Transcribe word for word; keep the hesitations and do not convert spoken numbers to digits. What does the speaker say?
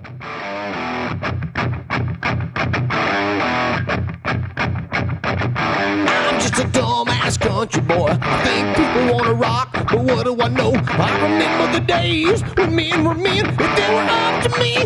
I'm just a dumbass country boy. I think people wanna rock, but what do I know? I remember the days when men were men. If they were up to me,